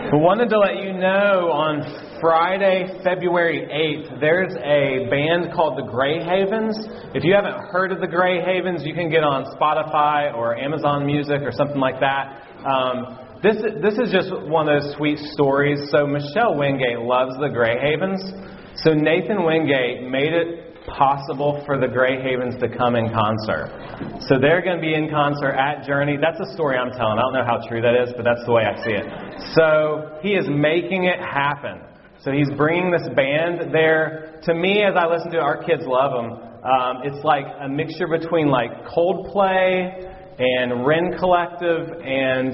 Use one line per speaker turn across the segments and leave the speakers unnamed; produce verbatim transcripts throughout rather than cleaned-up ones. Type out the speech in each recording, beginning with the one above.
We wanted to let you know on Friday, February eighth, there's a band called the Grey Havens. If you haven't heard of the Grey Havens, you can get on Spotify or Amazon Music or something like that. Um, this, this is just one of those sweet stories. So Michelle Wingate loves the Grey Havens. So Nathan Wingate made it possible for the Grey Havens to come in concert. So they're going to be in concert at Journey. That's a story I'm telling. I don't know how true that is, but that's the way I see it. So he is making it happen. So he's bringing this band there. To me, as I listen to it, our kids love them. Um, it's like a mixture between like Coldplay and Wren Collective and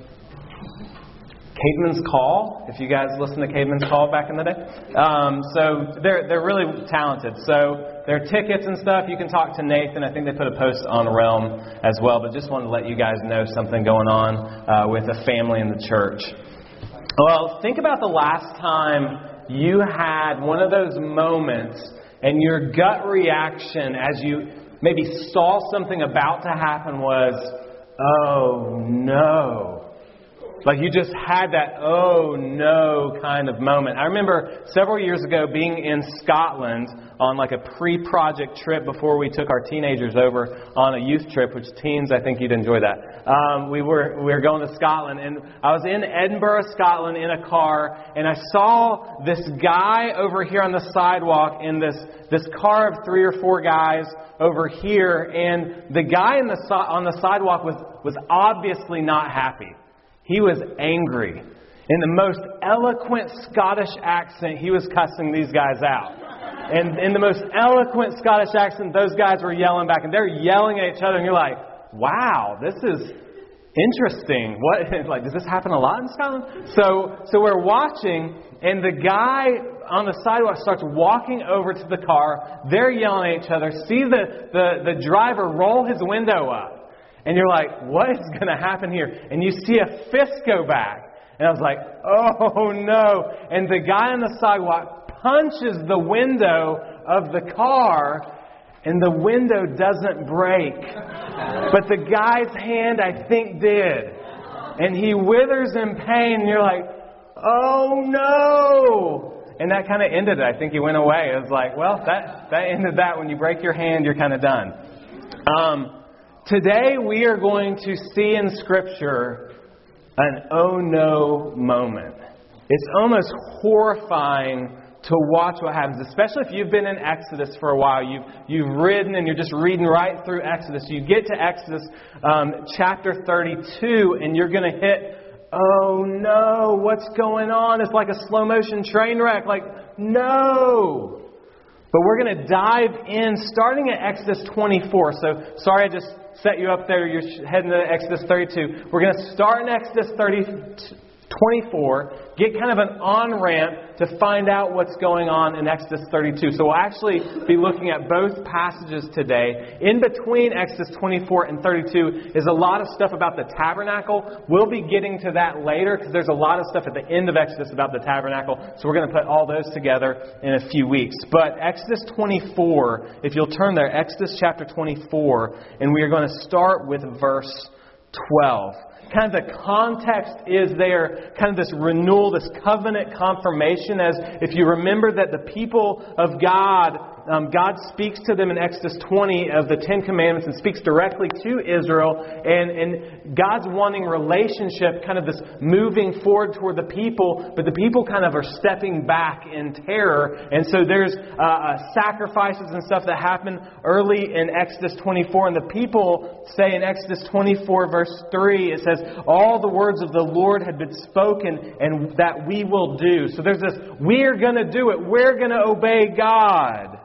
Caedmon's Call, if you guys listen to Caedmon's Call back in the day. Um, so they're they're really talented. So there are tickets and stuff. You can talk to Nathan. I think they put a post on Realm as well. But just wanted to let you guys know something going on uh, with a family in the church. Well, think about the last time you had one of those moments and your gut reaction as you maybe saw something about to happen was, oh no. Like you just had that, oh no kind of moment. I remember several years ago being in Scotland on like a pre-project trip before we took our teenagers over on a youth trip, which teens, I think you'd enjoy that. Um, we were we were going to Scotland, and I was in Edinburgh, Scotland in a car, and I saw this guy over here on the sidewalk and this, this car of three or four guys over here, and the guy in the on the sidewalk was, was obviously not happy. He was angry. In the most eloquent Scottish accent, he was cussing these guys out. And in the most eloquent Scottish accent, those guys were yelling back. And they're yelling at each other. And you're like, wow, this is interesting. What? Like, does this happen a lot in Scotland? So, so we're watching, and the guy on the sidewalk starts walking over to the car. They're yelling at each other. See the, the, the driver roll his window up. And you're like, what is going to happen here? And you see a fist go back. And I was like, oh no. And the guy on the sidewalk punches the window of the car. And the window doesn't break. But the guy's hand, I think, did. And he withers in pain. And you're like, oh no. And that kind of ended it. I think he went away. It was like, well, that, that ended that. When you break your hand, you're kind of done. Um... Today we are going to see in Scripture an oh no moment. It's almost horrifying to watch what happens, especially if you've been in Exodus for a while. You've, you've ridden and you're just reading right through Exodus. You get to Exodus um, chapter thirty-two and you're going to hit, oh no, what's going on? It's like a slow motion train wreck. Like, no. But we're going to dive in starting at Exodus twenty-four. So, sorry I just set you up there. You're heading to Exodus thirty-two. We're going to start in Exodus thirty, twenty-four, get kind of an on-ramp to find out what's going on in Exodus thirty-two. So we'll actually be looking at both passages today. In between Exodus twenty-four and thirty-two is a lot of stuff about the tabernacle. We'll be getting to that later because there's a lot of stuff at the end of Exodus about the tabernacle. So we're going to put all those together in a few weeks. But Exodus twenty-four, if you'll turn there, Exodus chapter twenty-four, and we are going to start with verse twelve. Kind of the context is there, kind of this renewal, this covenant confirmation, as if you remember that the people of God, um, God speaks to them in Exodus twenty of the Ten Commandments and speaks directly to Israel, and, and God's wanting relationship, kind of this moving forward toward the people, but the people kind of are stepping back in terror, and so there's uh, uh, sacrifices and stuff that happen early in Exodus twenty-four, and the people say in Exodus twenty-four verse three, it says, all the words of the Lord had been spoken and that we will do. So there's this, we're going to do it. We're going to obey God.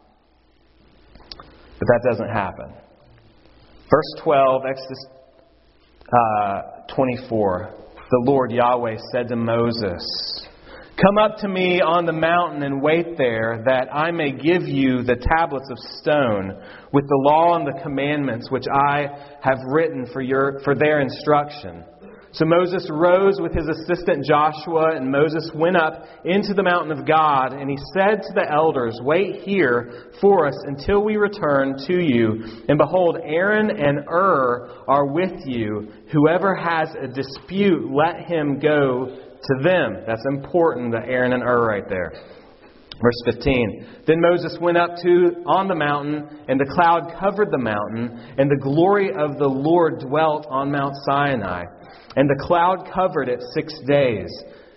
But that doesn't happen. Verse twelve, Exodus uh, twenty-four. The Lord Yahweh said to Moses, come up to me on the mountain and wait there, that I may give you the tablets of stone with the law and the commandments which I have written for your for their instruction. So Moses rose with his assistant Joshua, and Moses went up into the mountain of God, and he said to the elders, "Wait here for us until we return to you. And behold, Aaron and Hur are with you. Whoever has a dispute, let him go to them." That's important, the Aaron and Hur right there. Verse fifteen, "Then Moses went up to on the mountain, and the cloud covered the mountain, and the glory of the Lord dwelt on Mount Sinai. And the cloud covered it six days.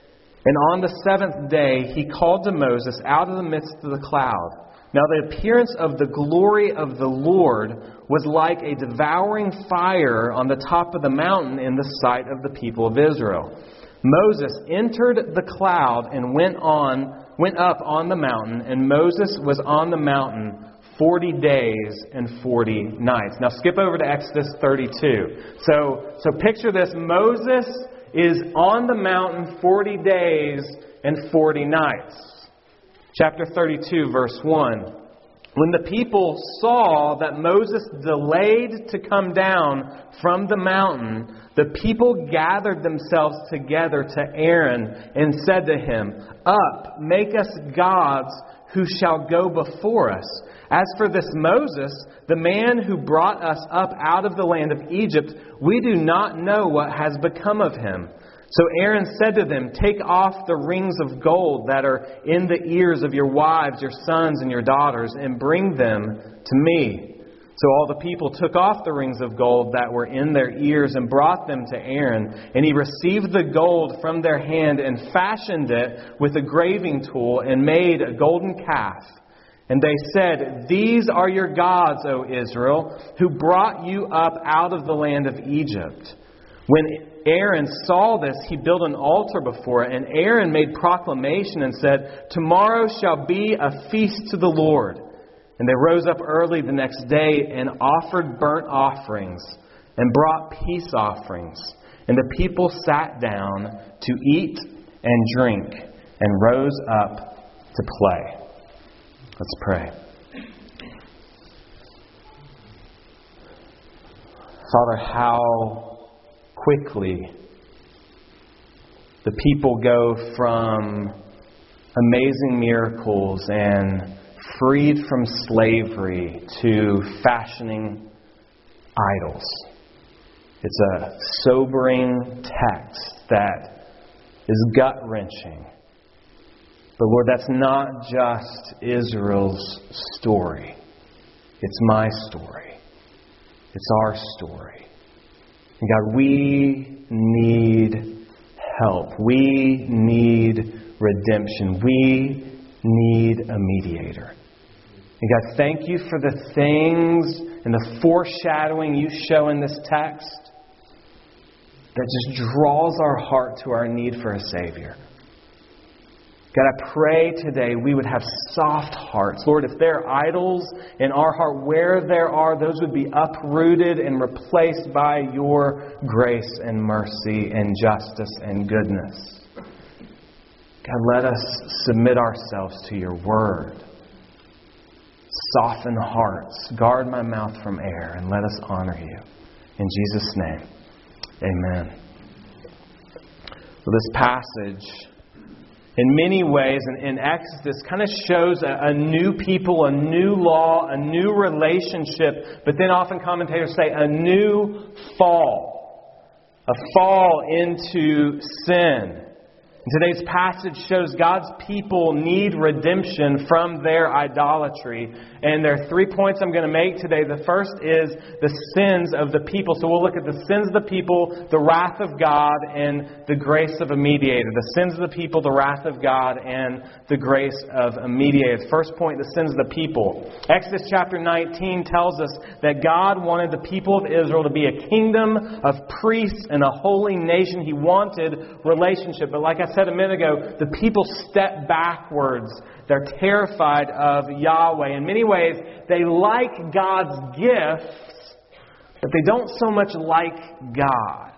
And on the seventh day he called to Moses out of the midst of the cloud. Now the appearance of the glory of the Lord was like a devouring fire on the top of the mountain in the sight of the people of Israel. Moses entered the cloud and went on, went up on the mountain, and Moses was on the mountain forty days and forty nights." Now skip over to Exodus thirty-two. So, so picture this. Moses is on the mountain forty days and forty nights. Chapter thirty-two, verse one. "When the people saw that Moses delayed to come down from the mountain, the people gathered themselves together to Aaron and said to him, 'Up, make us gods who shall go before us. As for this Moses, the man who brought us up out of the land of Egypt, we do not know what has become of him.' So Aaron said to them, 'Take off the rings of gold that are in the ears of your wives, your sons, and your daughters, and bring them to me.' So all the people took off the rings of gold that were in their ears and brought them to Aaron. And he received the gold from their hand and fashioned it with a graving tool and made a golden calf. And they said, 'These are your gods, O Israel, who brought you up out of the land of Egypt.' When Aaron saw this, he built an altar before it. And Aaron made proclamation and said, 'Tomorrow shall be a feast to the Lord.' And they rose up early the next day and offered burnt offerings and brought peace offerings. And the people sat down to eat and drink and rose up to play." Let's pray. Father, how quickly the people go from amazing miracles and freed from slavery to fashioning idols. It's a sobering text that is gut-wrenching. But Lord, that's not just Israel's story. It's my story. It's our story. And God, we need help. We need redemption. We need a mediator. And God, thank you for the things and the foreshadowing you show in this text that just draws our heart to our need for a Savior. God, I pray today we would have soft hearts. Lord, if there are idols in our heart, where there are, those would be uprooted and replaced by your grace and mercy and justice and goodness. God, let us submit ourselves to your word. Soften hearts. Guard my mouth from error, and let us honor you. In Jesus' name, amen. Well, this passage, in many ways, in, in Exodus, kind of shows a, a new people, a new law, a new relationship, but then often commentators say a new fall. A fall into sin. Today's passage shows God's people need redemption from their idolatry. And there are three points I'm going to make today. The first is the sins of the people. So we'll look at the sins of the people, the wrath of God, and the grace of a mediator. The sins of the people, the wrath of God, and the grace of a mediator. The first point, the sins of the people. Exodus chapter nineteen tells us that God wanted the people of Israel to be a kingdom of priests and a holy nation. He wanted relationship. But like I said a minute ago, the people step backwards. They're terrified of Yahweh. In many ways, they like God's gifts, but they don't so much like God.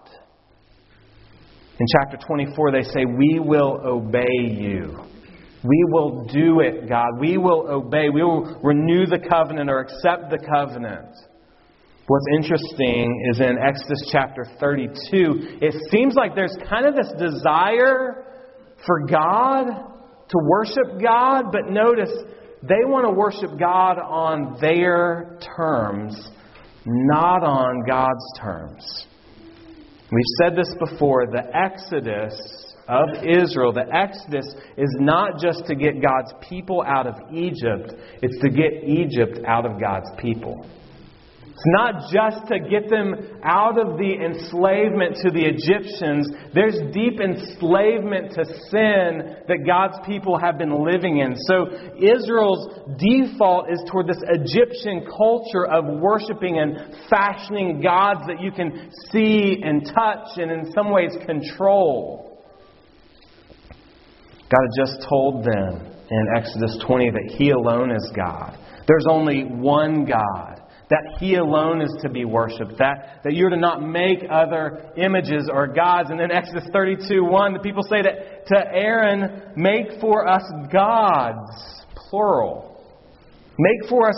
In chapter twenty-four, they say, "We will obey you. We will do it, God. We will obey. We will renew the covenant or accept the covenant." What's interesting is in Exodus chapter thirty-two, it seems like there's kind of this desire for God, to worship God, but notice they want to worship God on their terms, not on God's terms. We've said this before, the Exodus of Israel, the Exodus is not just to get God's people out of Egypt, it's to get Egypt out of God's people. It's not just to get them out of the enslavement to the Egyptians. There's deep enslavement to sin that God's people have been living in. So Israel's default is toward this Egyptian culture of worshiping and fashioning gods that you can see and touch and in some ways control. God had just told them in Exodus twenty that He alone is God. There's only one God. That He alone is to be worshipped. That, that you're to not make other images or gods. And then Exodus thirty-two one, the people say that to Aaron, make for us gods, plural. Make for us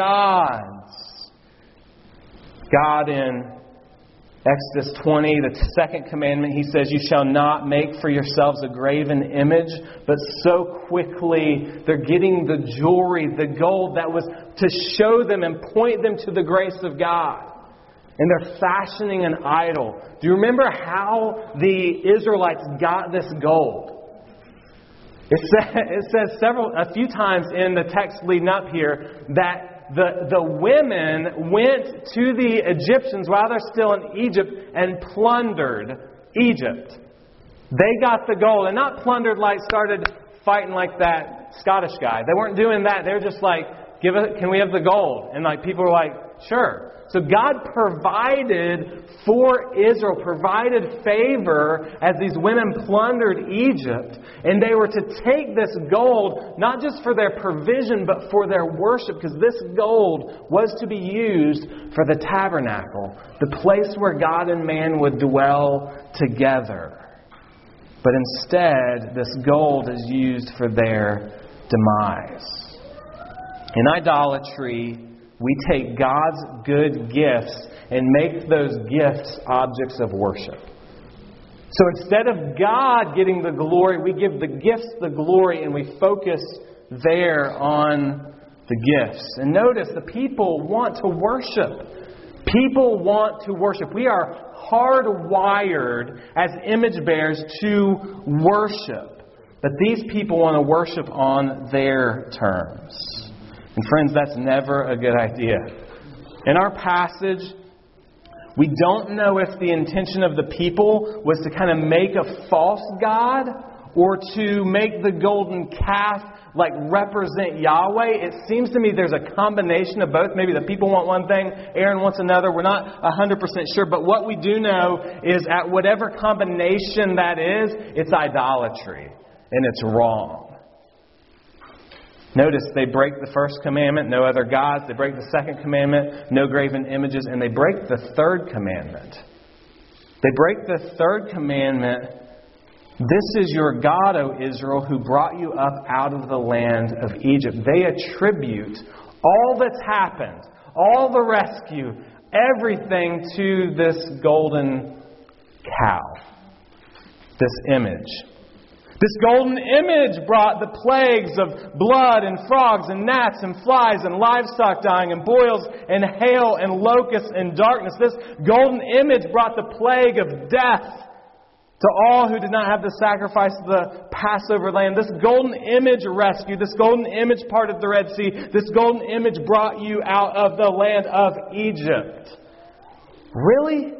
gods. God in Exodus twenty, the second commandment, He says, you shall not make for yourselves a graven image. But so quickly, they're getting the jewelry, the gold that was to show them and point them to the grace of God. And they're fashioning an idol. Do you remember how the Israelites got this gold? It says, it says several, a few times in the text leading up here that The, the women went to the Egyptians while they're still in Egypt and plundered Egypt. They got the gold. And not plundered like started fighting like that Scottish guy. They weren't doing that. They were just like, "Give it, can we have the gold?" And like people were like, "Sure." So God provided for Israel, provided favor as these women plundered Egypt. And they were to take this gold, not just for their provision, but for their worship. Because this gold was to be used for the tabernacle, the place where God and man would dwell together. But instead, this gold is used for their demise. In idolatry, we take God's good gifts and make those gifts objects of worship. So instead of God getting the glory, we give the gifts the glory and we focus there on the gifts. And notice, the people want to worship. People want to worship. We are hardwired as image bearers to worship. But these people want to worship on their terms. And friends, that's never a good idea. In our passage, we don't know if the intention of the people was to kind of make a false god or to make the golden calf like represent Yahweh. It seems to me there's a combination of both. Maybe the people want one thing, Aaron wants another. We're not one hundred percent sure. But what we do know is at whatever combination that is, it's idolatry. And it's wrong. Notice they break the first commandment, no other gods. They break the second commandment, no graven images. And they break the third commandment. They break the third commandment. This is your God, O Israel, who brought you up out of the land of Egypt. They attribute all that's happened, all the rescue, everything to this golden cow, this image. This golden image brought the plagues of blood and frogs and gnats and flies and livestock dying and boils and hail and locusts and darkness. This golden image brought the plague of death to all who did not have the sacrifice of the Passover lamb. This golden image rescued. This golden image parted the Red Sea. This golden image brought you out of the land of Egypt. Really?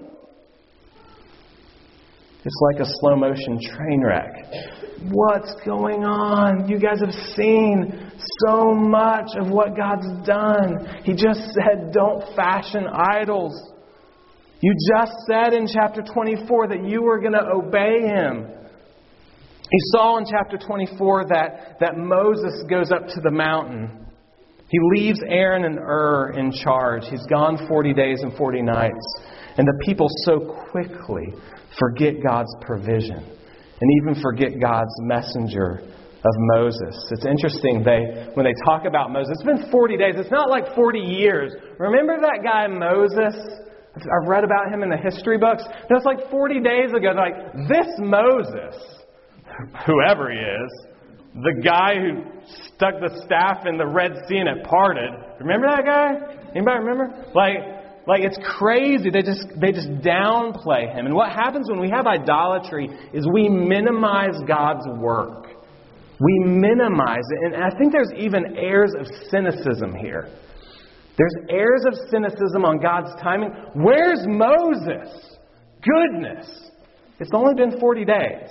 It's like a slow motion train wreck. What's going on? You guys have seen so much of what God's done. He just said, don't fashion idols. You just said in chapter twenty-four that you were going to obey Him. You saw in chapter twenty-four that, that Moses goes up to the mountain. He leaves Aaron and Ur in charge. He's gone forty days and forty nights. And the people so quickly forget God's provision and even forget God's messenger of Moses. It's interesting, they when they talk about Moses, it's been forty days. It's not like forty years. Remember that guy Moses? I've read about him in the history books. That's like forty days ago. They're like, this Moses, whoever he is, the guy who stuck the staff in the Red Sea and it parted. Remember that guy? Anybody remember? Like, like it's crazy. They just they just downplay him. And what happens when we have idolatry is we minimize God's work. We minimize it. And I think there's even airs of cynicism here. There's airs of cynicism on God's timing. Where's Moses? Goodness. It's only been forty days.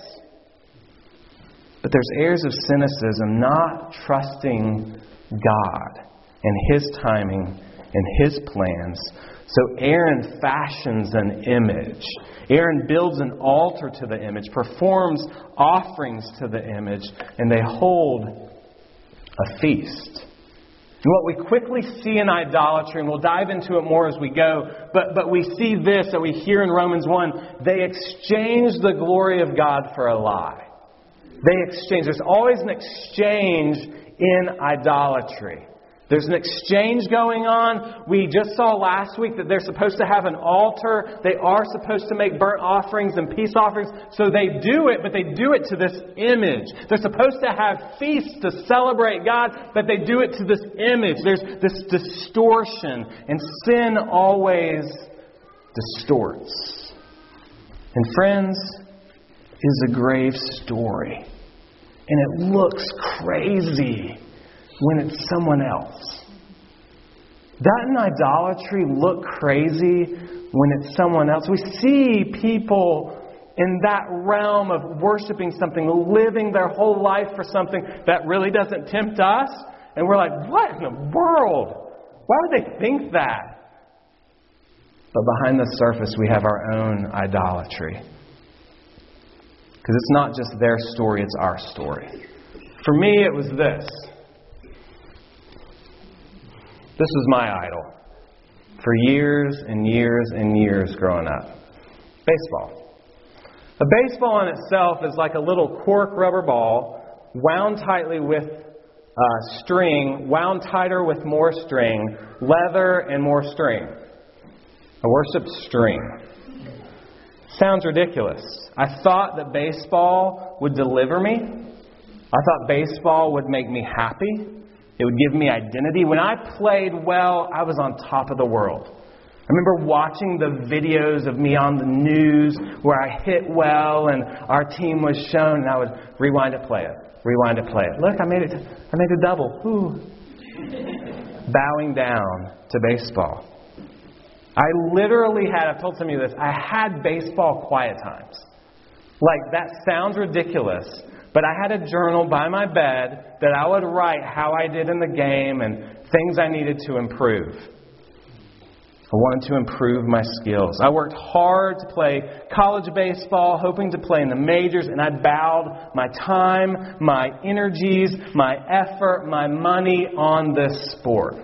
But there's airs of cynicism, not trusting God and His timing and His plans. So Aaron fashions an image. Aaron builds an altar to the image, performs offerings to the image, and they hold a feast. And what we quickly see in idolatry, and we'll dive into it more as we go, but, but we see this that we hear in Romans one, they exchange the glory of God for a lie. They exchange. There's always an exchange in idolatry. There's an exchange going on. We just saw last week that they're supposed to have an altar. They are supposed to make burnt offerings and peace offerings. So they do it, but they do it to this image. They're supposed to have feasts to celebrate God, but they do it to this image. There's this distortion, and sin always distorts. And friends, is a grave story. And it looks crazy when it's someone else. Doesn't idolatry look crazy when it's someone else? We see people in that realm of worshiping something, living their whole life for something that really doesn't tempt us. And we're like, what in the world? Why would they think that? But behind the surface, we have our own idolatry. Because it's not just their story, it's our story. For me, it was this. This was my idol. For years and years and years growing up. Baseball. A baseball in itself is like a little cork rubber ball wound tightly with uh, string, wound tighter with more string, leather and more string. I worshiped string. Sounds ridiculous. I thought that baseball would deliver me. I thought baseball would make me happy. It would give me identity. When I played well, I was on top of the world. I remember watching the videos of me on the news where I hit well and our team was shown, and I would rewind it, play it, rewind it, play it. Look, I made it. I made a double. Ooh. Bowing down to baseball. I literally had, I've told some of you this, I had baseball quiet times. Like, that sounds ridiculous, but I had a journal by my bed that I would write how I did in the game and things I needed to improve. I wanted to improve my skills. I worked hard to play college baseball, hoping to play in the majors, and I bowed my time, my energies, my effort, my money on this sport.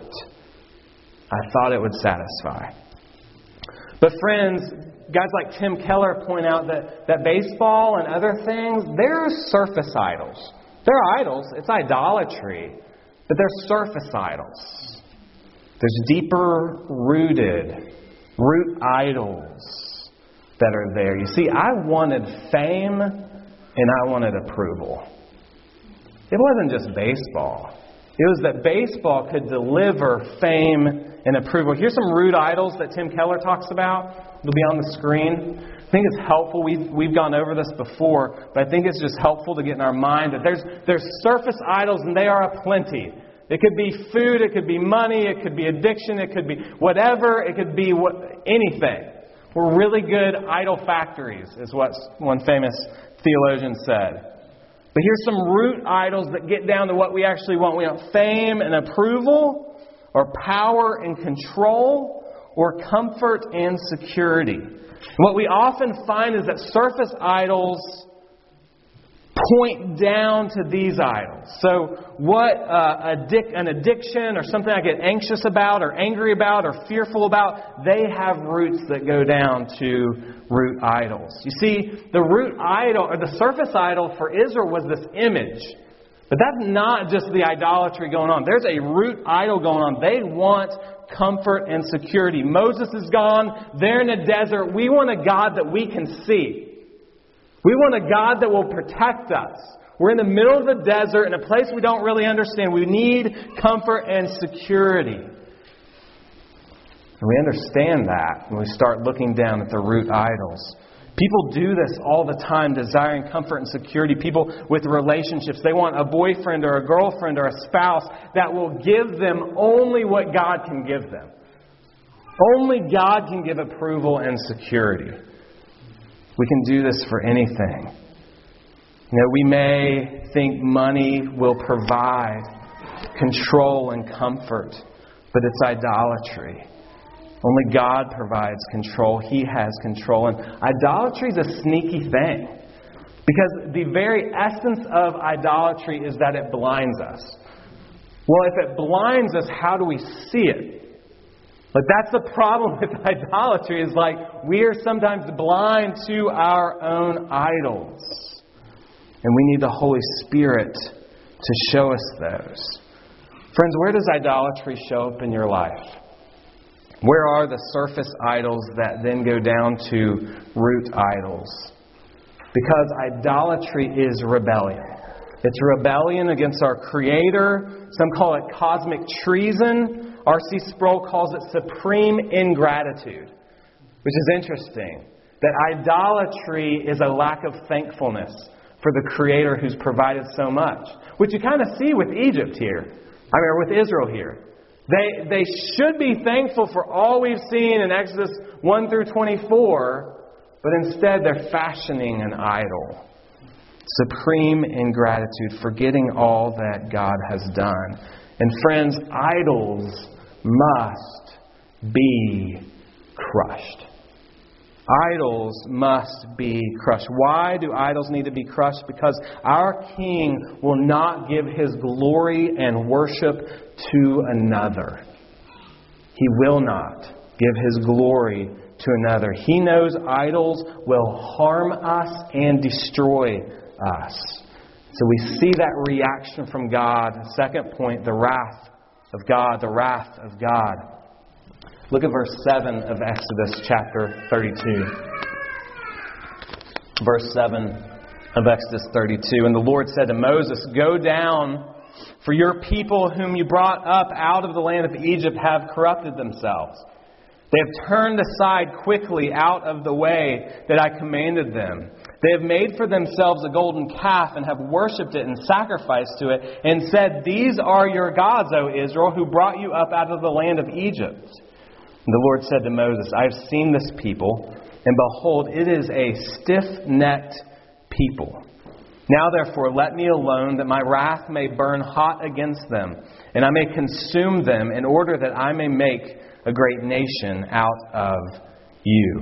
I thought it would satisfy. But friends, guys like Tim Keller point out that, that baseball and other things, they're surface idols. They're idols. It's idolatry. But they're surface idols. There's deeper rooted root idols that are there. You see, I wanted fame and I wanted approval. It wasn't just baseball. It was that baseball could deliver fame and approval. Here's some root idols that Tim Keller talks about. It'll be on the screen. I think it's helpful. We've, we've gone over this before, but I think it's just helpful to get in our mind that there's, there's surface idols, and they are aplenty. It could be food, it could be money, it could be addiction, it could be whatever, it could be what, anything. We're really good idol factories, is what one famous theologian said. But here's some root idols that get down to what we actually want. We want fame and approval, or power and control, or comfort and security. And what we often find is that surface idols point down to these idols. So what uh, addic- an addiction or something I get anxious about or angry about or fearful about, they have roots that go down to root idols. You see, the root idol or the surface idol for Israel was this image. But that's not just the idolatry going on. There's a root idol going on. They want comfort and security. Moses is gone. They're in a desert. We want a God that we can see. We want a God that will protect us. We're in the middle of the desert in a place we don't really understand. We need comfort and security. And we understand that when we start looking down at the root idols. People do this all the time, desiring comfort and security. People with relationships, they want a boyfriend or a girlfriend or a spouse that will give them only what God can give them. Only God can give approval and security. We can do this for anything. You know, we may think money will provide control and comfort, but it's idolatry. Only God provides control. He has control. And idolatry is a sneaky thing. Because the very essence of idolatry is that it blinds us. Well, if it blinds us, how do we see it? But that's the problem with idolatry, is like we are sometimes blind to our own idols. And we need the Holy Spirit to show us those. Friends, where does idolatry show up in your life? Where are the surface idols that then go down to root idols? Because idolatry is rebellion. It's rebellion against our Creator. Some call it cosmic treason. R C Sproul calls it supreme ingratitude. Which is interesting. That idolatry is a lack of thankfulness for the Creator who's provided so much. Which you kind of see with Egypt here. I mean, or with Israel here. They they should be thankful for all we've seen in Exodus one through twenty-four, but instead they're fashioning an idol. Supreme ingratitude, forgetting all that God has done. And friends, idols must be crushed. Idols must be crushed. Why do idols need to be crushed? Because our King will not give His glory and worship to another. He will not give His glory to another. He knows idols will harm us and destroy us. So we see that reaction from God. Second point, the wrath of God. The wrath of God. Look at verse seven of Exodus chapter thirty-two. Verse seven of Exodus thirty-two. And the Lord said to Moses, "Go down, for your people whom you brought up out of the land of Egypt have corrupted themselves. They have turned aside quickly out of the way that I commanded them. They have made for themselves a golden calf and have worshipped it and sacrificed to it and said, 'These are your gods, O Israel, who brought you up out of the land of Egypt.' And the Lord said to Moses, 'I have seen this people, and behold, it is a stiff-necked people. Now therefore let me alone, that my wrath may burn hot against them, and I may consume them, in order that I may make a great nation out of you.'"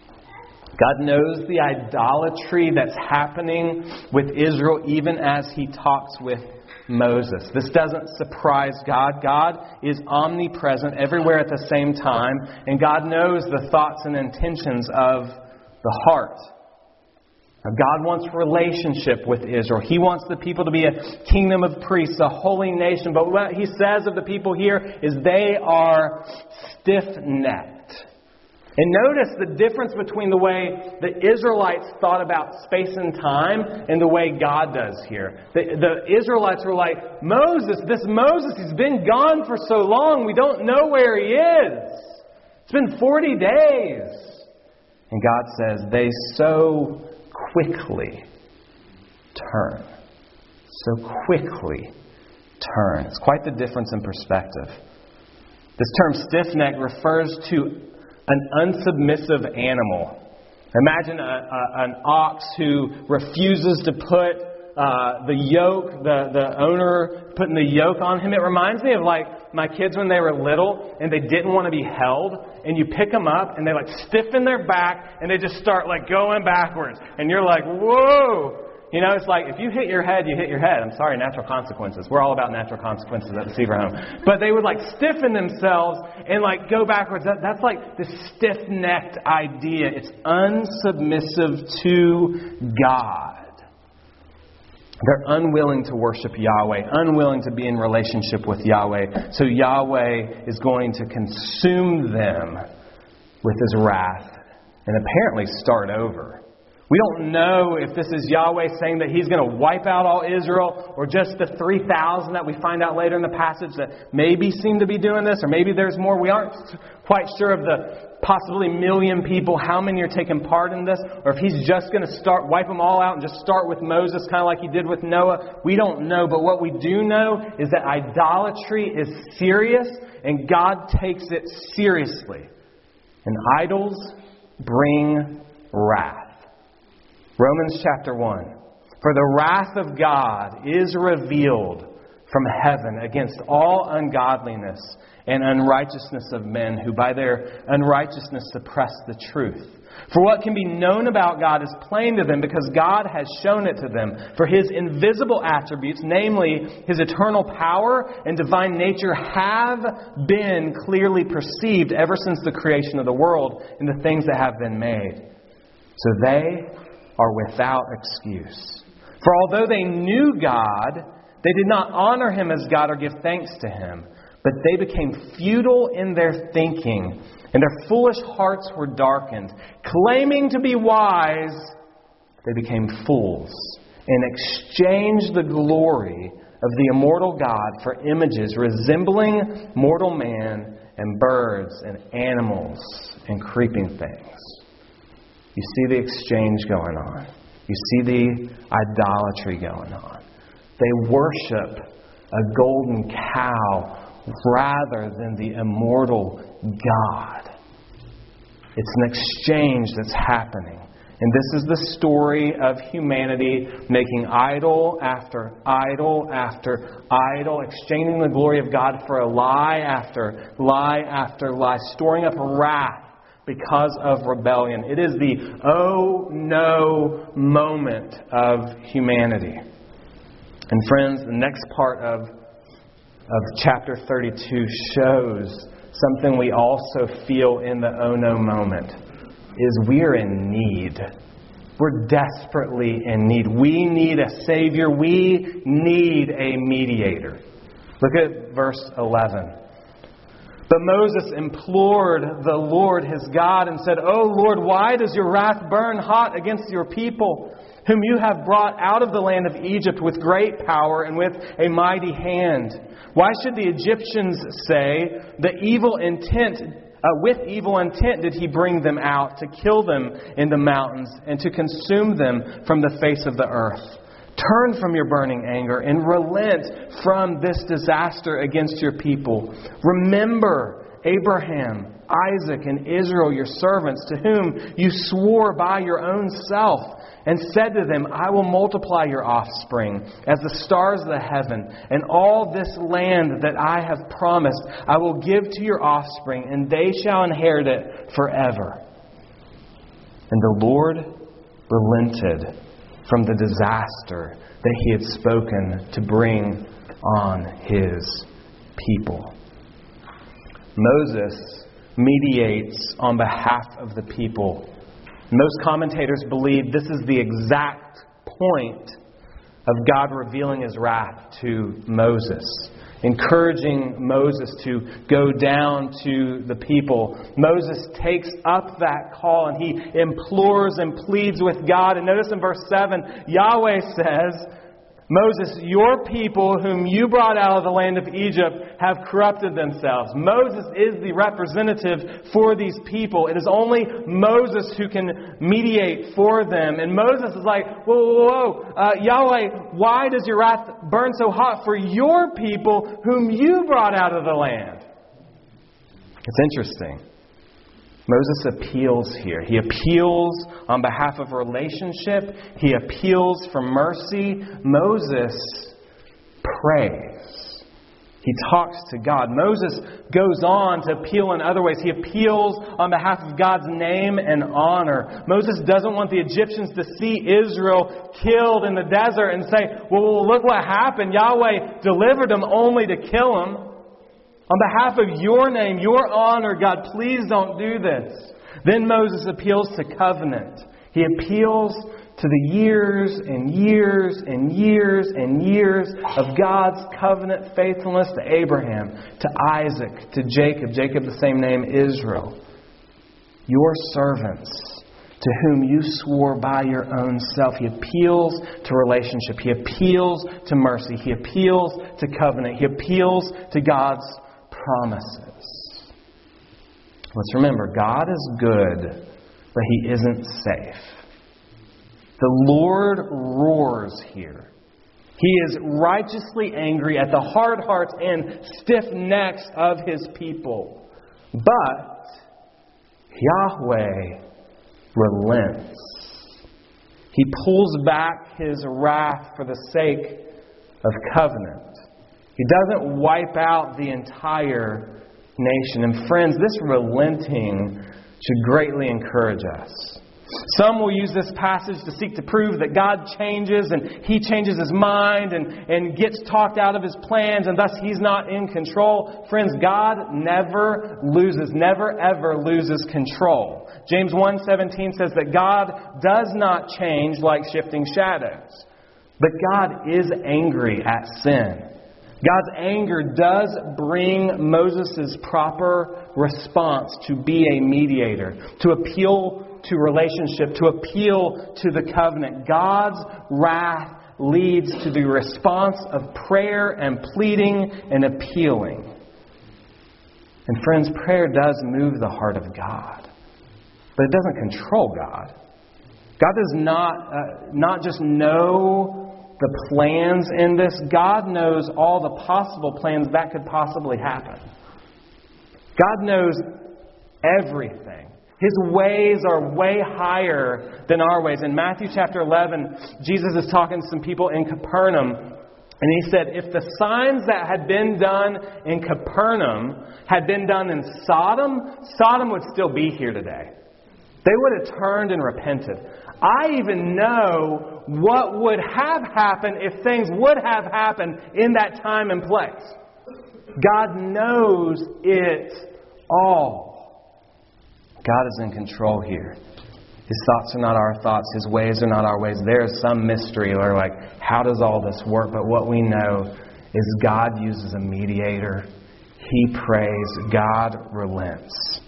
God knows the idolatry that's happening with Israel even as He talks with Moses. This doesn't surprise God. God is omnipresent everywhere at the same time, and God knows the thoughts and intentions of the heart. Now, God wants relationship with Israel. He wants the people to be a kingdom of priests, a holy nation. But what He says of the people here is they are stiff-necked. And notice the difference between the way the Israelites thought about space and time and the way God does here. The, the Israelites were like, Moses, this Moses, he's been gone for so long, we don't know where he is. It's been forty days. And God says, they so quickly turn. So quickly turn. It's quite the difference in perspective. This term stiff-necked refers to an unsubmissive animal. Imagine a, a, an ox who refuses to put uh, the yoke, the, the owner putting the yoke on him. It reminds me of like my kids when they were little and they didn't want to be held. And you pick them up and they like stiffen their back and they just start like going backwards. And you're like, whoa! You know, it's like if you hit your head, you hit your head. I'm sorry, natural consequences. We're all about natural consequences at the Seaver Home. But they would like stiffen themselves and like go backwards. That, that's like this stiff-necked idea. It's unsubmissive to God. They're unwilling to worship Yahweh, unwilling to be in relationship with Yahweh. So Yahweh is going to consume them with His wrath and apparently start over. We don't know if this is Yahweh saying that He's going to wipe out all Israel, or just the three thousand that we find out later in the passage that maybe seem to be doing this, or maybe there's more. We aren't quite sure of the possibly million people, how many are taking part in this, or if He's just going to start wipe them all out and just start with Moses, kind of like He did with Noah. We don't know, but what we do know is that idolatry is serious, and God takes it seriously. And idols bring wrath. Romans chapter one. For the wrath of God is revealed from heaven against all ungodliness and unrighteousness of men who by their unrighteousness suppress the truth. For what can be known about God is plain to them, because God has shown it to them. For His invisible attributes, namely His eternal power and divine nature, have been clearly perceived ever since the creation of the world in the things that have been made. So they are without excuse. For although they knew God, they did not honor Him as God or give thanks to Him. But they became futile in their thinking, and their foolish hearts were darkened. Claiming to be wise, they became fools, and exchanged the glory of the immortal God for images resembling mortal man and birds and animals and creeping things. You see the exchange going on. You see the idolatry going on. They worship a golden cow rather than the immortal God. It's an exchange that's happening. And this is the story of humanity making idol after idol after idol, exchanging the glory of God for a lie after lie after lie, storing up wrath because of rebellion. It is the oh no moment of humanity. And friends, the next part of, of chapter thirty-two shows something we also feel in the oh no moment, is we're in need. We're desperately in need. We need a Savior. We need a mediator. Look at verse eleven. But Moses implored the Lord his God and said, "O Lord, why does your wrath burn hot against your people, whom you have brought out of the land of Egypt with great power and with a mighty hand? Why should the Egyptians say, the evil intent, uh, with evil intent did he bring them out, to kill them in the mountains and to consume them from the face of the earth? Turn from your burning anger and relent from this disaster against your people. Remember Abraham, Isaac, and Israel, your servants, to whom you swore by your own self, and said to them, I will multiply your offspring as the stars of the heaven, and all this land that I have promised I will give to your offspring, and they shall inherit it forever. And the Lord relented from the disaster that He had spoken to bring on His people." Moses mediates on behalf of the people. Most commentators believe this is the exact point of God revealing His wrath to Moses, encouraging Moses to go down to the people. Moses takes up that call and he implores and pleads with God. And notice in verse seven, Yahweh says, "Moses, your people whom you brought out of the land of Egypt have corrupted themselves." Moses is the representative for these people. It is only Moses who can mediate for them. And Moses is like, whoa, whoa, whoa, uh, Yahweh, why does your wrath burn so hot for your people whom you brought out of the land? It's interesting. Moses appeals here. He appeals on behalf of relationship. He appeals for mercy. Moses prays. He talks to God. Moses goes on to appeal in other ways. He appeals on behalf of God's name and honor. Moses doesn't want the Egyptians to see Israel killed in the desert and say, well, look what happened. Yahweh delivered them only to kill them. On behalf of your name, your honor, God, please don't do this. Then Moses appeals to covenant. He appeals to the years and years and years and years of God's covenant faithfulness to Abraham, to Isaac, to Jacob, Jacob the same name, Israel. Your servants, to whom you swore by your own self. He appeals to relationship. He appeals to mercy. He appeals to covenant. He appeals to God's promises. Let's remember, God is good, but He isn't safe. The Lord roars here. He is righteously angry at the hard hearts and stiff necks of His people. But Yahweh relents. He pulls back His wrath for the sake of covenant. He doesn't wipe out the entire nation. And friends, this relenting should greatly encourage us. Some will use this passage to seek to prove that God changes and He changes His mind and, and gets talked out of His plans and thus He's not in control. Friends, God never loses, never ever loses control. James one seventeen says that God does not change like shifting shadows. But God is angry at sin. God's anger does bring Moses' proper response to be a mediator, to appeal to relationship, to appeal to the covenant. God's wrath leads to the response of prayer and pleading and appealing. And friends, prayer does move the heart of God, but it doesn't control God. God does not uh, not just know the plans in this. God knows all the possible plans that could possibly happen. God knows everything. His ways are way higher than our ways. In Matthew chapter eleven, Jesus is talking to some people in Capernaum. And He said, if the signs that had been done in Capernaum had been done in Sodom, Sodom would still be here today. They would have turned and repented. I even know what would have happened if things would have happened in that time and place. God knows it all. God is in control here. His thoughts are not our thoughts. His ways are not our ways. There is some mystery. We're like, how does all this work? But what we know is God uses a mediator. He prays. God relents.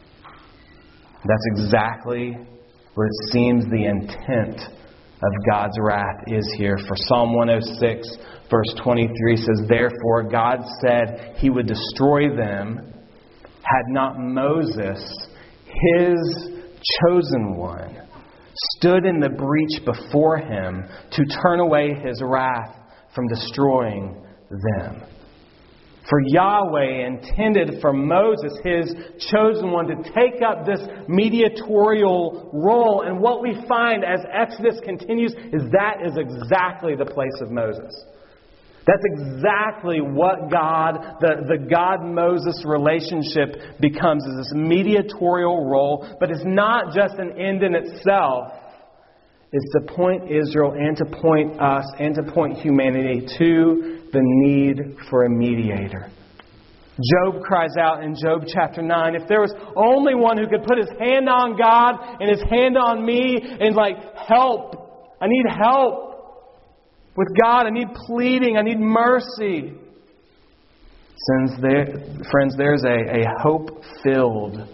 That's exactly what it seems the intent of God's wrath is here. For Psalm one oh six, verse twenty-three says, therefore God said He would destroy them had not Moses, His chosen one, stood in the breach before Him to turn away His wrath from destroying them. For Yahweh intended for Moses, His chosen one, to take up this mediatorial role. And what we find as Exodus continues is that is exactly the place of Moses. That's exactly what God, the, the God-Moses relationship becomes, is this mediatorial role. But it's not just an end in itself. It's to point Israel and to point us and to point humanity to the need for a mediator. Job cries out in Job chapter nine, if there was only one who could put his hand on God and his hand on me and like, help, I need help with God, I need pleading, I need mercy. Since there, friends, there's a, a hope-filled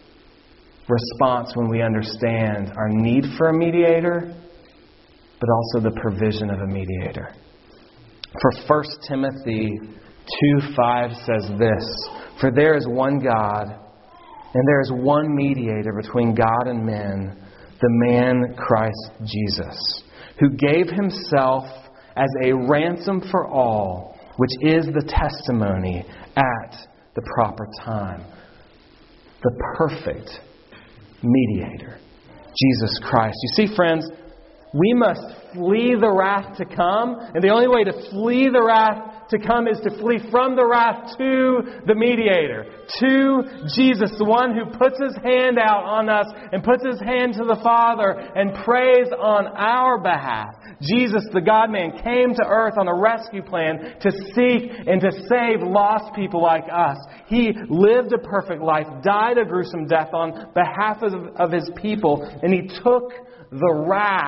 response when we understand our need for a mediator, but also the provision of a mediator. For First Timothy two five says this, for there is one God, and there is one mediator between God and men, the man Christ Jesus, who gave Himself as a ransom for all, which is the testimony at the proper time. The perfect mediator, Jesus Christ. You see, friends, we must flee the wrath to come. And the only way to flee the wrath to come is to flee from the wrath to the mediator, to Jesus, the one who puts His hand out on us and puts His hand to the Father and prays on our behalf. Jesus, the God-man, came to earth on a rescue plan to seek and to save lost people like us. He lived a perfect life, died a gruesome death on behalf of, of His people, and He took the wrath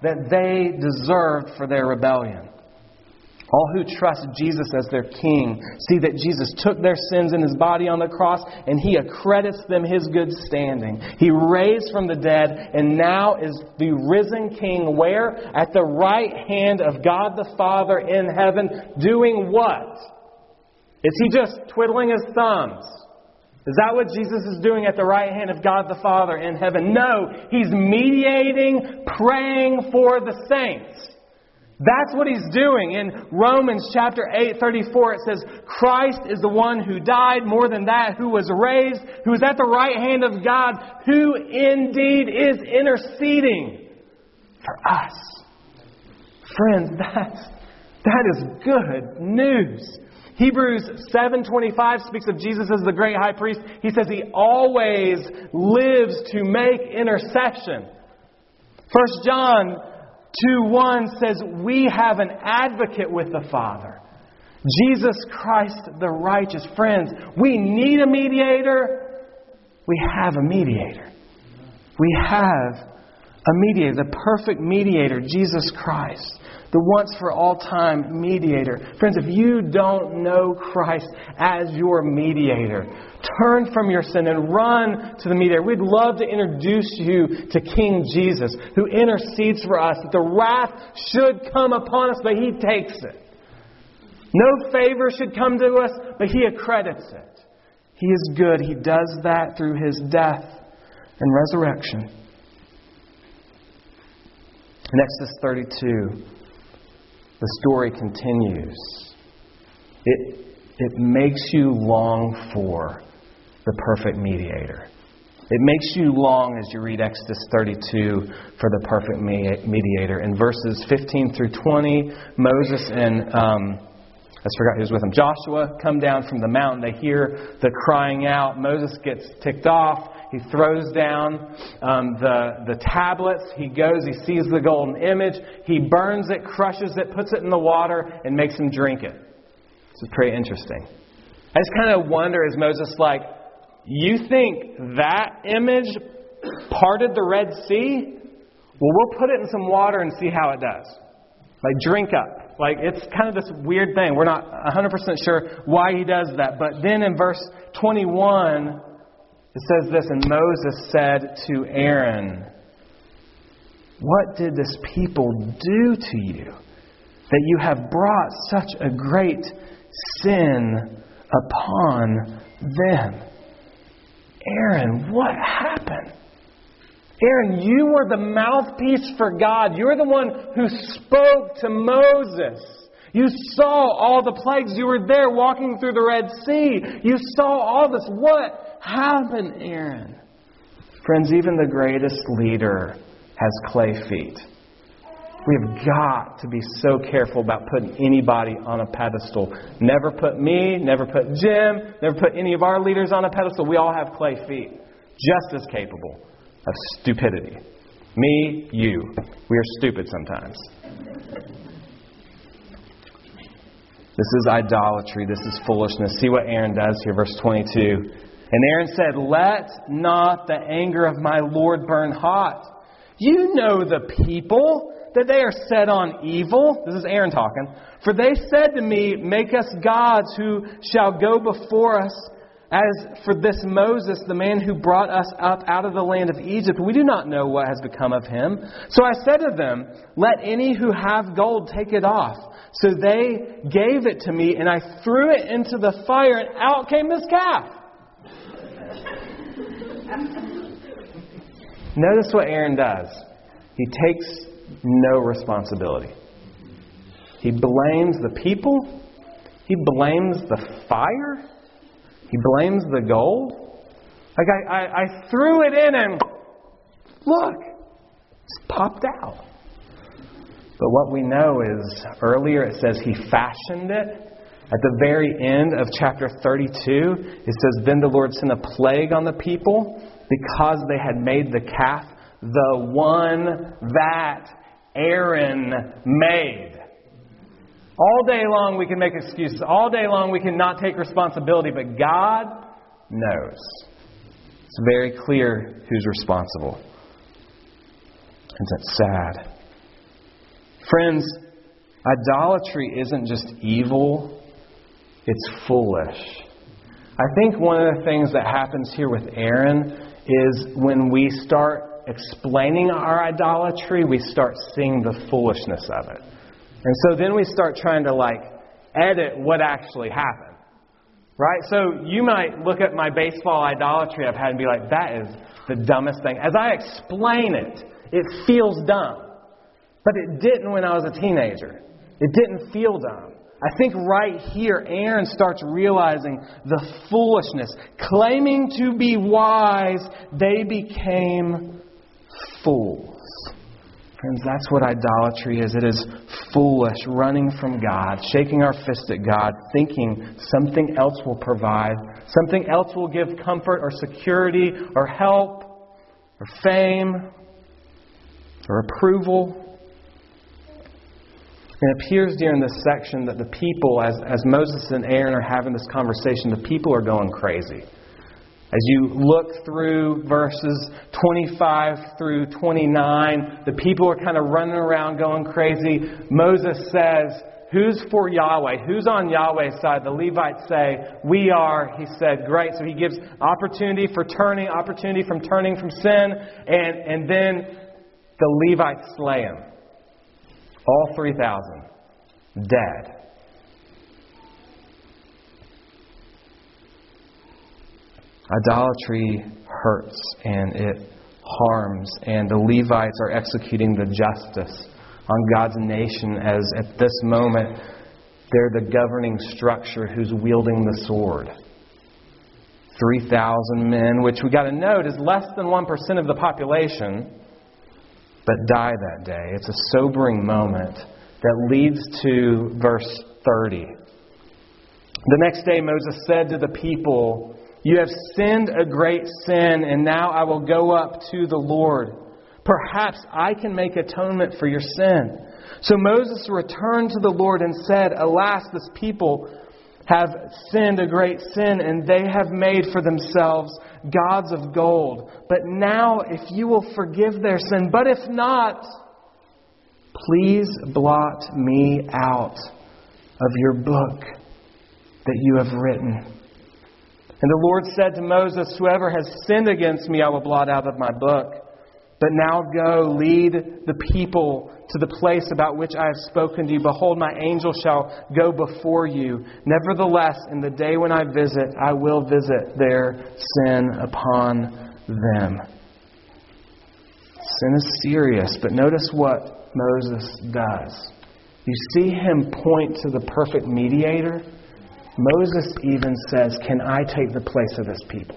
that they deserved for their rebellion. All who trust Jesus as their King see that Jesus took their sins in His body on the cross, and He accredits them His good standing. He raised from the dead and now is the risen King where? At the right hand of God the Father in heaven, doing what? Is He just twiddling His thumbs? Is that what Jesus is doing at the right hand of God the Father in heaven? No, He's mediating, praying for the saints. That's what He's doing. In Romans chapter eight, thirty-four, it says, Christ is the one who died, more than that, who was raised, who is at the right hand of God, who indeed is interceding for us. Friends, that's, that is good news. Hebrews seven twenty-five speaks of Jesus as the great high priest. He says He always lives to make intercession. First John two one says, we have an advocate with the Father, Jesus Christ the righteous. Friends, we need a mediator. We have a mediator. We have a mediator, the perfect mediator, Jesus Christ, the once for all time mediator. Friends, if you don't know Christ as your mediator, turn from your sin and run to the mediator. We'd love to introduce you to King Jesus, who intercedes for us. The wrath should come upon us, but He takes it. No favor should come to us, but He accredits it. He is good. He does that through His death and resurrection. In Exodus thirty-two, the story continues. It, it makes you long for the perfect mediator. It makes you long as you read Exodus thirty-two for the perfect mediator. In verses fifteen through twenty, Moses and, um, I forgot who's with him, Joshua come down from the mountain. They hear the crying out. Moses gets ticked off. He throws down um, the, the tablets. He goes, he sees the golden image. He burns it, crushes it, puts it in the water, and makes him drink it. This is pretty interesting. I just kind of wonder, is Moses like, you think that image parted the Red Sea? Well, we'll put it in some water and see how it does. Like, drink up. Like, it's kind of this weird thing. We're not one hundred percent sure why he does that. But then in verse twenty-one, it says this, and Moses said to Aaron, what did this people do to you, that you have brought such a great sin upon them? Aaron, what happened? Aaron, you were the mouthpiece for God. You're the one who spoke to Moses. You saw all the plagues. You were there walking through the Red Sea. You saw all this. What happened, Aaron? Friends, even the greatest leader has clay feet. We have got to be so careful about putting anybody on a pedestal. Never put me, never put Jim, never put any of our leaders on a pedestal. We all have clay feet, just as capable of stupidity. Me, you. We are stupid sometimes. This is idolatry. This is foolishness. See what Aaron does here, verse twenty-two. And Aaron said, let not the anger of my Lord burn hot. You know the people, that they are set on evil. This is Aaron talking. For they said to me, make us gods who shall go before us. As for this Moses, the man who brought us up out of the land of Egypt, we do not know what has become of him. So I said to them, let any who have gold take it off. So they gave it to me, and I threw it into the fire, and out came this calf. Notice what Aaron does. He takes no responsibility. He blames the people. He blames the fire. He blames the gold. Like I, I, I threw it in and look, it's popped out. But what we know is earlier it says he fashioned it. At the very end of chapter thirty-two, it says, then the Lord sent a plague on the people because they had made the calf, the one that Aaron made. All day long we can make excuses. All day long we can not take responsibility. But God knows. It's very clear who's responsible. Isn't that sad? Friends, idolatry isn't just evil, it's foolish. I think one of the things that happens here with Aaron is when we start explaining our idolatry, we start seeing the foolishness of it. And so then we start trying to like edit what actually happened. Right? So you might look at my baseball idolatry I've had and be like, that is the dumbest thing. As I explain it, it feels dumb. But it didn't when I was a teenager. It didn't feel dumb. I think right here, Aaron starts realizing the foolishness. Claiming to be wise, they became fools. Friends, that's what idolatry is. It is foolish, running from God, shaking our fist at God, thinking something else will provide, something else will give comfort or security or help or fame or approval. It appears during this section that the people, as, as Moses and Aaron are having this conversation, the people are going crazy. As you look through verses twenty-five through twenty-nine, the people are kind of running around going crazy. Moses says, who's for Yahweh? Who's on Yahweh's side? The Levites say, we are. He said, great. So he gives opportunity for turning, opportunity from turning from sin. And, and then the Levites slay him. All three thousand dead. Idolatry hurts and it harms, and the Levites are executing the justice on God's nation as at this moment they're the governing structure who's wielding the sword. three thousand men, which we got to note is less than one percent of the population, but die that day. It's a sobering moment that leads to verse thirty. The next day Moses said to the people, you have sinned a great sin, and now I will go up to the Lord. Perhaps I can make atonement for your sin. So Moses returned to the Lord and said, alas, this people have sinned a great sin, and they have made for themselves gods of gold. But now, if you will forgive their sin, but if not, please blot me out of your book that you have written. And the Lord said to Moses, whoever has sinned against me, I will blot out of my book. But now go, lead the people to the place about which I have spoken to you. Behold, my angel shall go before you. Nevertheless, in the day when I visit, I will visit their sin upon them. Sin is serious, but notice what Moses does. You see him point to the perfect mediator. Moses even says, can I take the place of this people?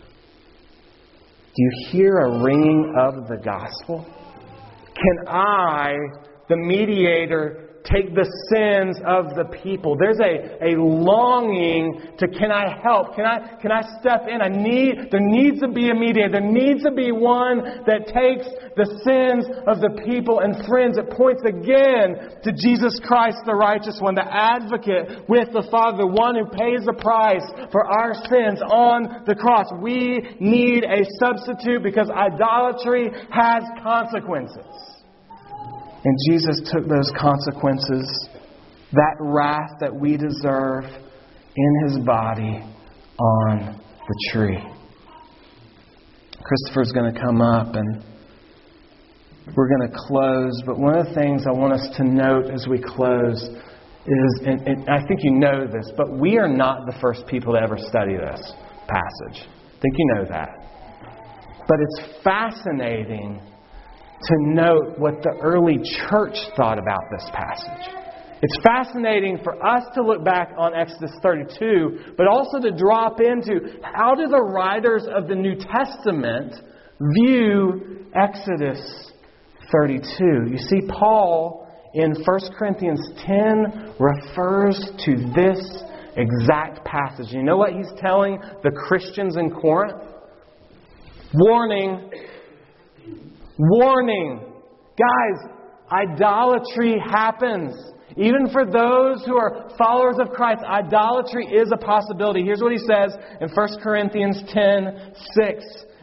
Do you hear a ringing of the gospel? Can I, the mediator, take the sins of the people? There's a, a longing to, can I help? Can I can I step in? I need there needs to be a mediator. There needs to be one that takes the sins of the people. And friends, it points again to Jesus Christ, the righteous one, the advocate with the Father, the one who pays the price for our sins on the cross. We need a substitute because idolatry has consequences. And Jesus took those consequences, that wrath that we deserve, in His body on the tree. Christopher's going to come up and we're going to close. But one of the things I want us to note as we close is, and, and I think you know this, but we are not the first people to ever study this passage. I think you know that. But it's fascinating to note what the early church thought about this passage. It's fascinating for us to look back on Exodus thirty-two, but also to drop into how do the writers of the New Testament view Exodus thirty-two. You see, Paul in First Corinthians ten refers to this exact passage. You know what he's telling the Christians in Corinth? Warning. Warning. Guys, idolatry happens. Even for those who are followers of Christ, idolatry is a possibility. Here's what he says in First Corinthians ten six.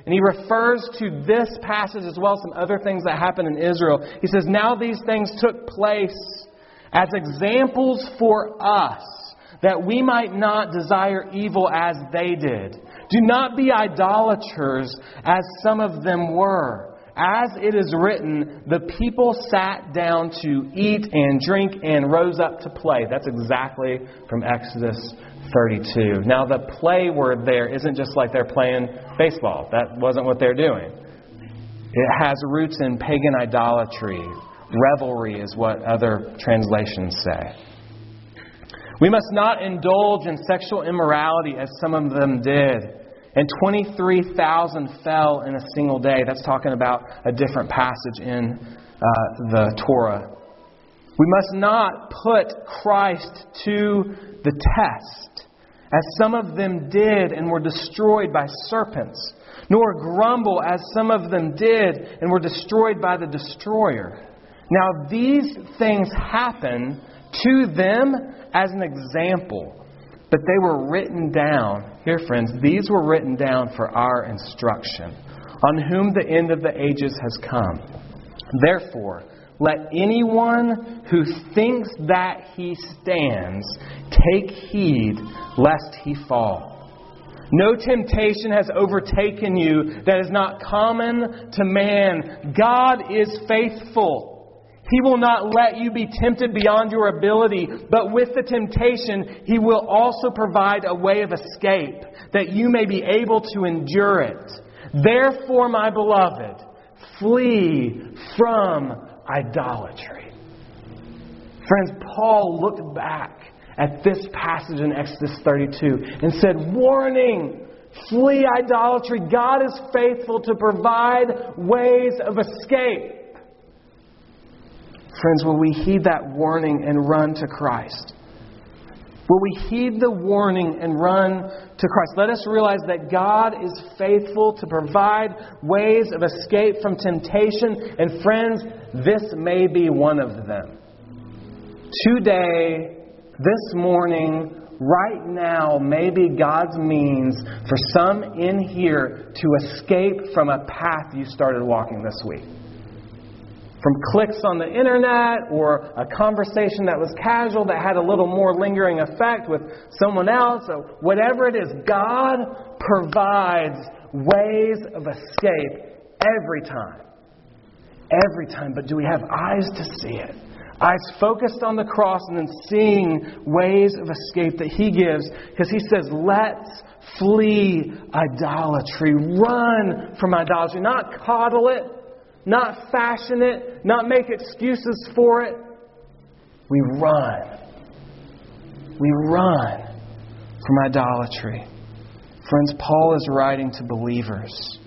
and he refers to this passage as well as some other things that happened in Israel. He says, now these things took place as examples for us, that we might not desire evil as they did. Do not be idolaters as some of them were. As it is written, the people sat down to eat and drink and rose up to play. That's exactly from Exodus thirty-two. Now the play word there isn't just like they're playing baseball. That wasn't what they're doing. It has roots in pagan idolatry. Revelry is what other translations say. We must not indulge in sexual immorality as some of them did. And twenty-three thousand fell in a single day. That's talking about a different passage in uh, the Torah. We must not put Christ to the test, as some of them did and were destroyed by serpents, nor grumble as some of them did and were destroyed by the destroyer. Now these things happen to them as an example, but they were written down. Here, friends, these were written down for our instruction, on whom the end of the ages has come. Therefore, let anyone who thinks that he stands take heed lest he fall. No temptation has overtaken you that is not common to man. God is faithful. He will not let you be tempted beyond your ability, but with the temptation, He will also provide a way of escape, that you may be able to endure it. Therefore, my beloved, flee from idolatry. Friends, Paul looked back at this passage in Exodus thirty-two and said, warning, flee idolatry. God is faithful to provide ways of escape. Friends, will we heed that warning and run to Christ? Will we heed the warning and run to Christ? Let us realize that God is faithful to provide ways of escape from temptation. And friends, this may be one of them. Today, this morning, right now, may be God's means for some in here to escape from a path you started walking this week. From clicks on the internet or a conversation that was casual that had a little more lingering effect with someone else. So whatever it is, God provides ways of escape every time. Every time. But do we have eyes to see it? Eyes focused on the cross and then seeing ways of escape that He gives. Because He says, let's flee idolatry. Run from idolatry. Not coddle it. Not fashion it, not make excuses for it. We run. We run from idolatry. Friends, Paul is writing to believers.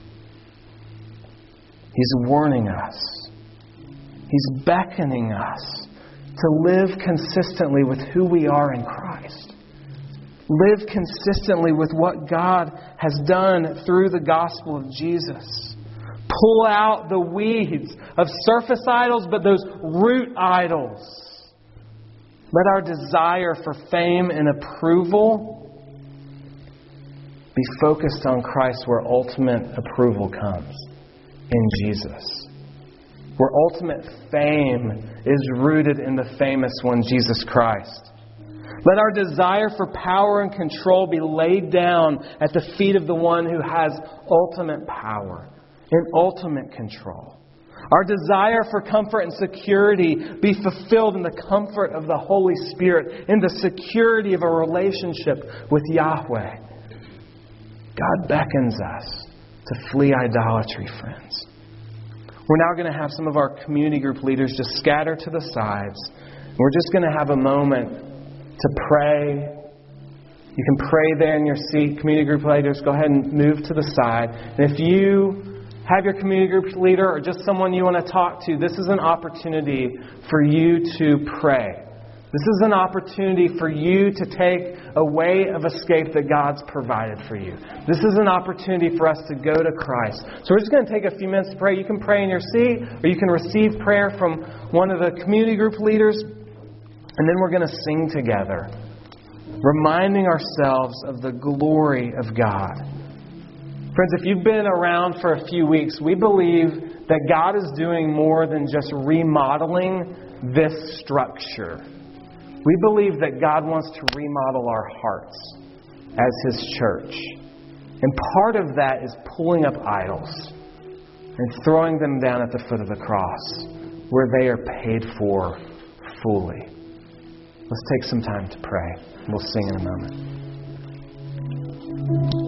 He's warning us. He's beckoning us to live consistently with who we are in Christ. Live consistently with what God has done through the gospel of Jesus. Pull out the weeds of surface idols, but those root idols. Let our desire for fame and approval be focused on Christ, where ultimate approval comes, in Jesus. Where ultimate fame is rooted in the famous one, Jesus Christ. Let our desire for power and control be laid down at the feet of the one who has ultimate power and ultimate control. Our desire for comfort and security be fulfilled in the comfort of the Holy Spirit, in the security of a relationship with Yahweh. God beckons us to flee idolatry, friends. We're now going to have some of our community group leaders just scatter to the sides. We're just going to have a moment to pray. You can pray there in your seat. Community group leaders, go ahead and move to the side. And if you have your community group leader or just someone you want to talk to, this is an opportunity for you to pray. This is an opportunity for you to take a way of escape that God's provided for you. This is an opportunity for us to go to Christ. So we're just going to take a few minutes to pray. You can pray in your seat, or you can receive prayer from one of the community group leaders. And then we're going to sing together, reminding ourselves of the glory of God. Friends, if you've been around for a few weeks, we believe that God is doing more than just remodeling this structure. We believe that God wants to remodel our hearts as His church. And part of that is pulling up idols and throwing them down at the foot of the cross where they are paid for fully. Let's take some time to pray. We'll sing in a moment.